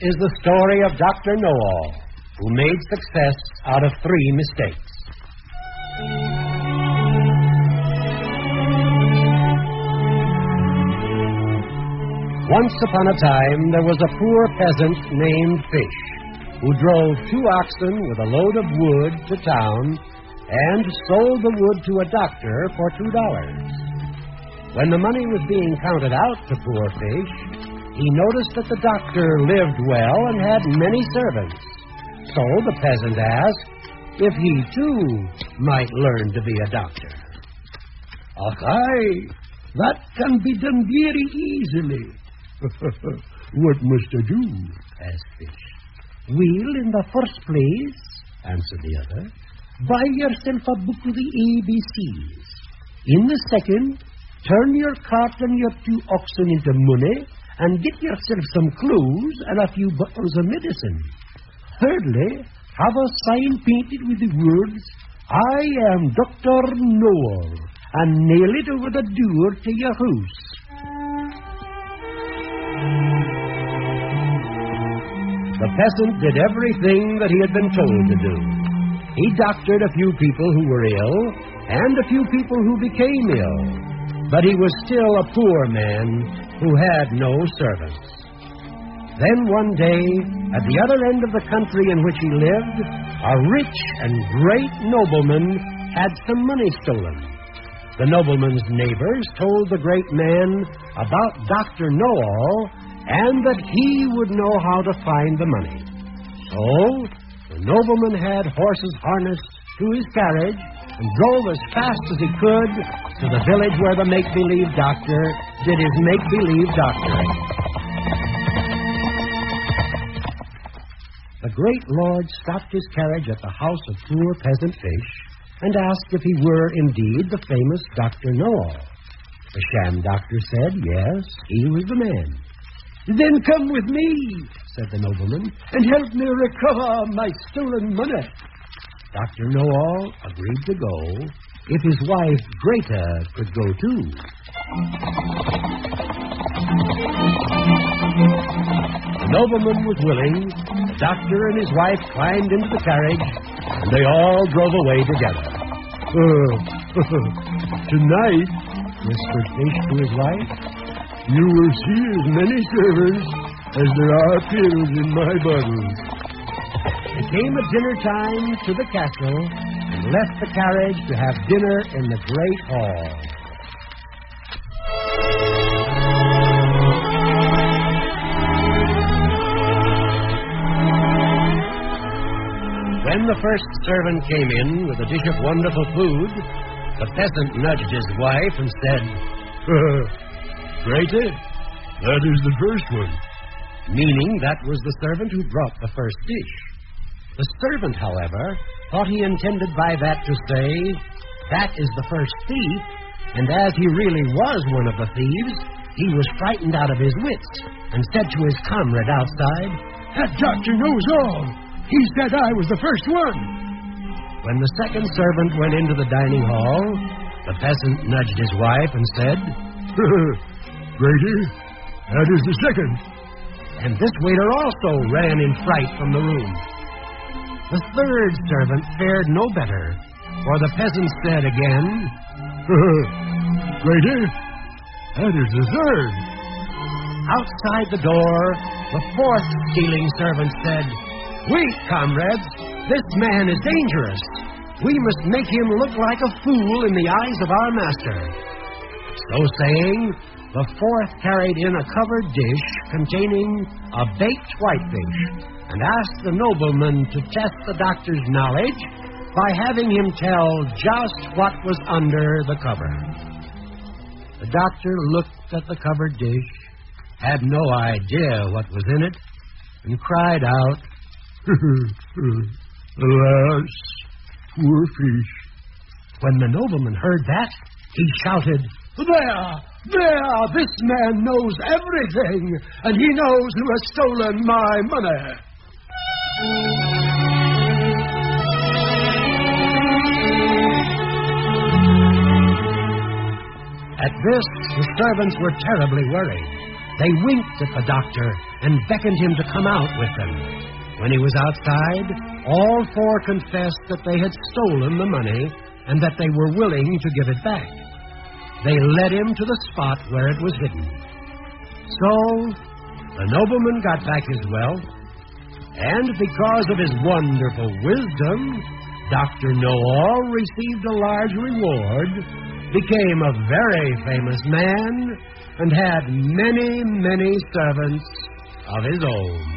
is the story of Dr. Know-All, who made success out of 3 mistakes. Once upon a time, there was a poor peasant named Fish, who drove 2 oxen with a load of wood to town and sold the wood to a doctor for $2. When the money was being counted out to poor Fish, he noticed that the doctor lived well and had many servants. So the peasant asked if he, too, might learn to be a doctor. Aye, that can be done very easily. What must I do? Asked Fish. Well, in the first place, answered the other, buy yourself a book of the ABCs. In the second, turn your cart and your 2 oxen into money and get yourself some clothes and a few bottles of medicine. Thirdly, have a sign painted with the words, I am Dr. Know-All, and nail it over the door to your house. The peasant did everything that he had been told to do. He doctored a few people who were ill and a few people who became ill. But he was still a poor man who had no servants. Then one day, at the other end of the country in which he lived, a rich and great nobleman had some money stolen. The nobleman's neighbors told the great man about Dr. Know-All and that he would know how to find the money. So, the nobleman had horses harnessed to his carriage and drove as fast as he could to the village where the make-believe doctor did his make-believe doctoring. The great lord stopped his carriage at the house of poor peasant Fish and asked if he were indeed the famous Dr. Know-All. The sham doctor said yes, he was the man. Then come with me, said the nobleman, and help me recover my stolen money. Dr. Know-All agreed to go if his wife, Greta, could go too. The nobleman was willing. The doctor and his wife climbed into the carriage, and they all drove away together. Tonight, whispered Fish to his wife, you will see as many servants as there are pills in my bottle. They came at dinner time to the castle and left the carriage to have dinner in the great hall. When the first servant came in with a dish of wonderful food, the peasant nudged his wife and said, Greta, that is the first one. Meaning that was the servant who brought the first dish. The servant, however, thought he intended by that to say, that is the first thief, and as he really was one of the thieves, he was frightened out of his wits and said to his comrade outside, That doctor knows all. He said I was the first one. When the second servant went into the dining hall, the peasant nudged his wife and said, Grady, that is the second. And this waiter also ran in fright from the room. The third servant fared no better, for the peasant said again, Grady, that is the third. Outside the door, the fourth stealing servant said, Wait, comrades, this man is dangerous. We must make him look like a fool in the eyes of our master. So saying, the fourth carried in a covered dish containing a baked whitefish and asked the nobleman to test the doctor's knowledge by having him tell just what was under the cover. The doctor looked at the covered dish, had no idea what was in it, and cried out, Alas, poor fish. When the nobleman heard that, he shouted, There! This man knows everything, and he knows who has stolen my money. At this, the servants were terribly worried. They winked at the doctor and beckoned him to come out with them. When he was outside, all four confessed that they had stolen the money and that they were willing to give it back. They led him to the spot where it was hidden. So, the nobleman got back his wealth, and because of his wonderful wisdom, Dr. Know-All received a large reward, became a very famous man, and had many, many servants of his own.